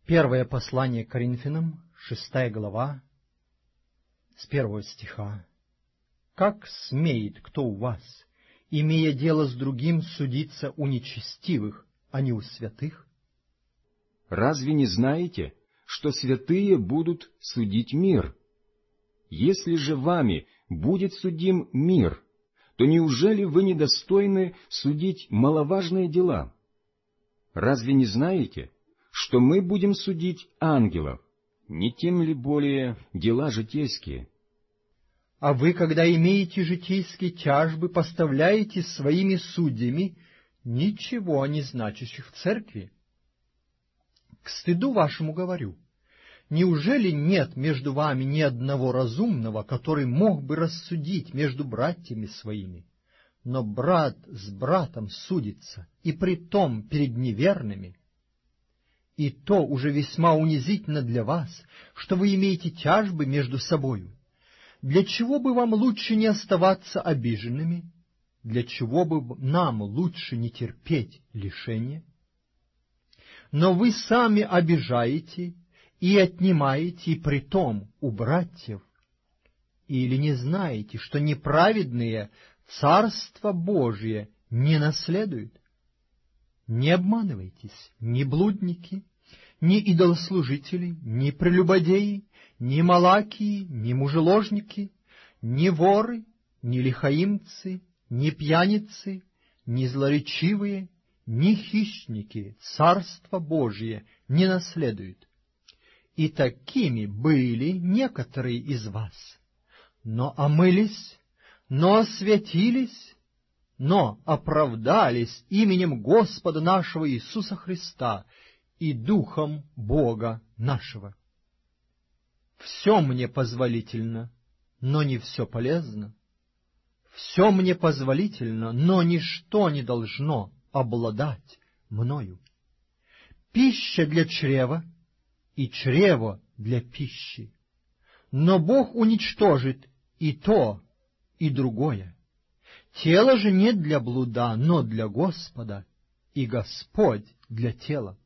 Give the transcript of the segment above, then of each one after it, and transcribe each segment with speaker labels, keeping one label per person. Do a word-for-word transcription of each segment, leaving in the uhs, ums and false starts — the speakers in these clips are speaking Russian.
Speaker 1: Первое послание к Коринфянам, шестая глава, с первого стиха. «Как смеет кто у вас, имея дело с другим, судиться у нечестивых, а не у святых?
Speaker 2: Разве не знаете, что святые будут судить мир? Если же вами будет судим мир, то неужели вы недостойны судить маловажные дела? Разве не знаете, что мы будем судить ангелов, не тем ли более дела житейские?
Speaker 1: А вы, когда имеете житейские тяжбы, поставляете своими судьями ничего не значащих в церкви. К стыду вашему говорю, неужели нет между вами ни одного разумного, который мог бы рассудить между братьями своими? Но брат с братом судится, и притом перед неверными. И то уже весьма унизительно для вас, что вы имеете тяжбы между собою. Для чего бы вам лучше не оставаться обиженными? Для чего бы нам лучше не терпеть лишения? Но вы сами обижаете и отнимаете, и притом у братьев. Или не знаете, что неправедные Царство Божие не наследуют? Не обманывайтесь, ни блудники, ни идолослужители, ни прелюбодеи, ни малакии, ни мужеложники, ни воры, ни лихаимцы, ни пьяницы, ни злоречивые, ни хищники Царство Божие не наследуют. И такими были некоторые из вас. Но омылись, но освятились, но оправдались именем Господа нашего Иисуса Христа и Духом Бога нашего. Все мне позволительно, но не все полезно. Все мне позволительно, но ничто не должно обладать мною. Пища для чрева и чрево для пищи. Но Бог уничтожит и то, и другое. Тело же не для блуда, но для Господа, и Господь для тела.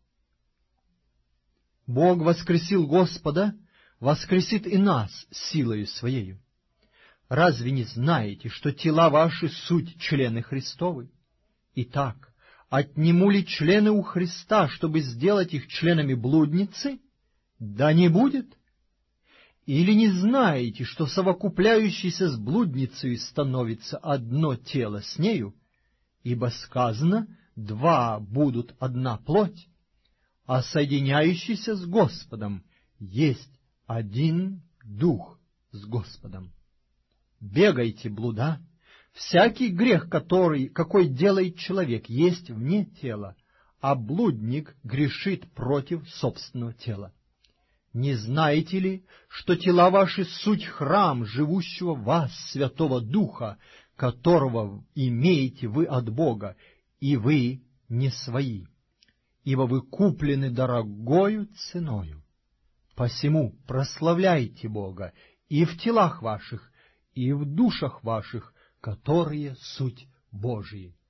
Speaker 1: Бог воскресил Господа, воскресит и нас силою Своею. Разве не знаете, что тела ваши суть члены Христовы? Итак, отниму ли члены у Христа, чтобы сделать их членами блудницы? Да не будет. Или не знаете, что совокупляющийся с блудницей становится одно тело с нею? Ибо сказано, два будут одна плоть, а соединяющийся с Господом есть один дух с Господом. Бегайте, блуда! Всякий грех, который, какой делает человек, есть вне тела, а блудник грешит против собственного тела. Не знаете ли, что тела ваши суть храм живущего в вас Святого Духа, которого имеете вы от Бога, и вы не свои, ибо вы куплены дорогою ценою? Посему прославляйте Бога и в телах ваших, и в душах ваших, которые суть Божии.